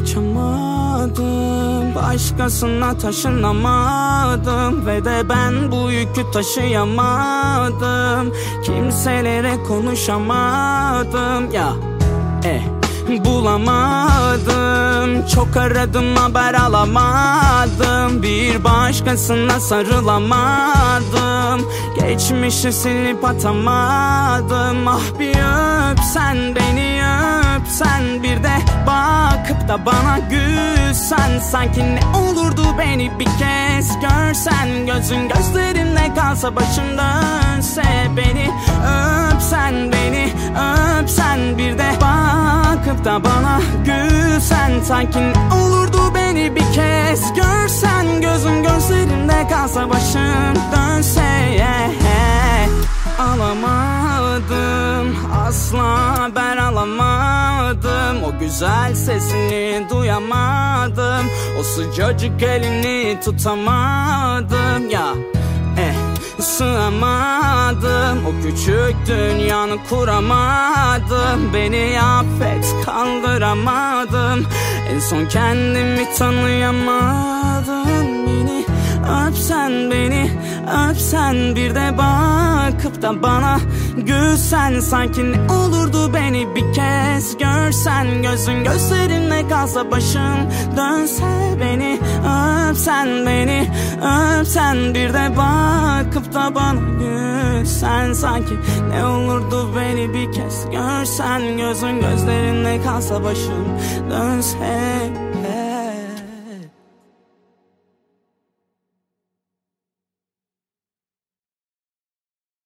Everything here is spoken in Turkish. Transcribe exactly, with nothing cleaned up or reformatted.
kaçamadım, başkasına taşınamadım ve de ben bu yükü taşıyamadım. Kimselere konuşamadım ya, eh bulamadım. Çok aradım, haber alamadım, bir başkasına sarılamadım. Geçmişi silip atamadım. Ah bir öpsen beni, öpsen, bir de bakıp da bana gülsen. Sanki ne olurdu beni bir kez görsen. Gözün gözlerimde kalsa, başım dönse, beni öpsen beni, öpsen, bir de bakıp da bana gülsen. Sanki ne olurdu beni bir kez görsen. Gözün gözlerimde kalsa, başım dönse, yeah. Alamadım, asla haber alamadım. O güzel sesini duyamadım, o sıcacık elini tutamadım ya, eh sığamadım. O küçük dünyanı kuramadım. Beni affet, kaldıramadım. En son kendimi tanıyamadım. Beni öpsen beni, öpsen, bir de bakıp da bana gülsen. Sanki ne olurdu beni bir kez görsen. Gözün gözlerinde kalsa, başım dönse, beni öpsen beni, öpsen, bir de bakıp da bana gülsen. Sanki ne olurdu beni bir kez görsen. Gözün gözlerinde kalsa, başım dönse.